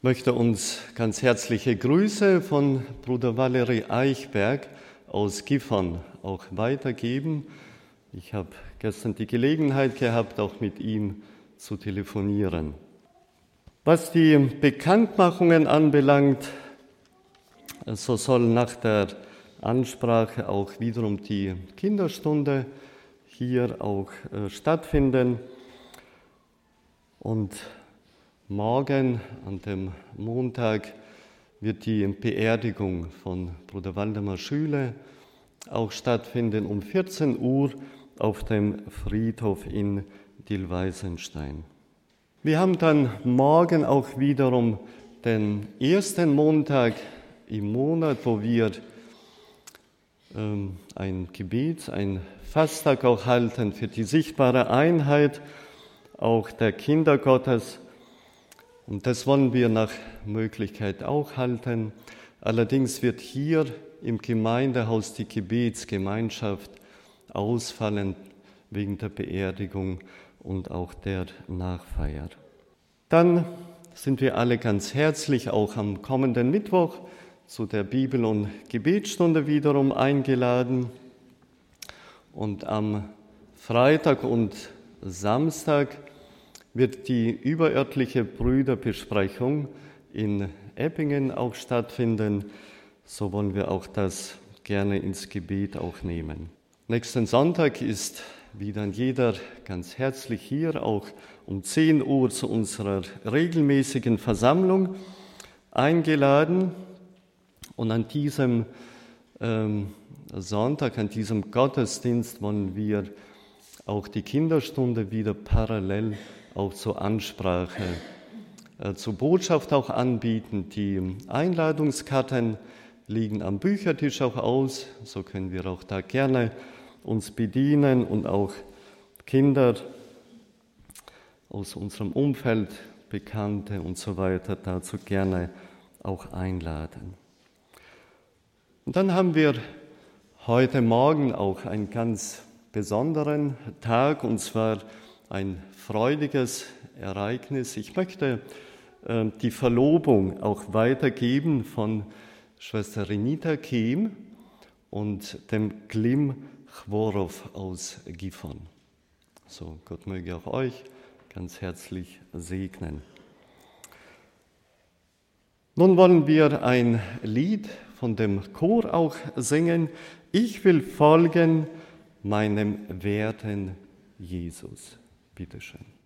Ich möchte uns ganz herzliche Grüße von Bruder Valery Eichberg aus Gifhorn auch weitergeben. Ich habe gestern die Gelegenheit gehabt, auch mit ihm zu telefonieren. Was die Bekanntmachungen anbelangt, so soll nach der Ansprache auch wiederum die Kinderstunde hier auch stattfinden. Und morgen, an dem Montag, wird die Beerdigung von Bruder Waldemar Schüle auch stattfinden um 14 Uhr auf dem Friedhof in Dillweisenstein. Wir haben dann morgen auch wiederum den ersten Montag im Monat, wo wir ein Gebet, ein Fasttag auch halten für die sichtbare Einheit auch der Kinder Gottes. Und das wollen wir nach Möglichkeit auch halten. Allerdings wird hier im Gemeindehaus die Gebetsgemeinschaft ausfallen wegen der Beerdigung und auch der Nachfeier. Dann sind wir alle ganz herzlich auch am kommenden Mittwoch zu der Bibel- und Gebetsstunde wiederum eingeladen. Und am Freitag und Samstag wird die überörtliche Brüderbesprechung in Eppingen auch stattfinden. So wollen wir auch das gerne ins Gebet auch nehmen. Nächsten Sonntag ist wie dann jeder ganz herzlich hier auch um 10 Uhr zu unserer regelmäßigen Versammlung eingeladen. Und an diesem Sonntag, an diesem Gottesdienst wollen wir auch die Kinderstunde wieder parallel auch zur Ansprache, zur Botschaft auch anbieten. Die Einladungskarten liegen am Büchertisch auch aus, so können wir auch da gerne uns bedienen und auch Kinder aus unserem Umfeld, Bekannte und so weiter dazu gerne auch einladen. Und dann haben wir heute Morgen auch einen ganz besonderen Tag, und zwar ein freudiges Ereignis. Ich möchte die Verlobung auch weitergeben von Schwester Renita Kehm und dem Klim Chworow aus Gifhorn. So, Gott möge auch euch ganz herzlich segnen. Nun wollen wir ein Lied von dem Chor auch singen. Ich will folgen meinem werten Jesus. Bitte schön.